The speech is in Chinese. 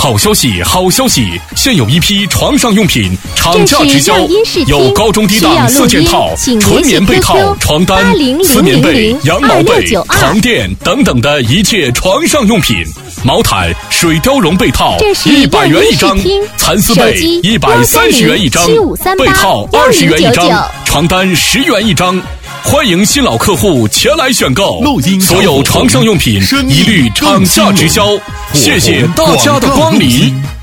好消息，好消息！现有一批床上用品厂价直销，有高中低档4件套、纯棉被套、床单、丝棉被、羊毛被、床垫等等的一切床上用品。毛毯、水貂绒被套100元一张，蚕丝被130元一张，被套20元一张，床单10元一张。欢迎新老客户前来选购，所有床上用品一律厂价直销。谢谢大家的光临。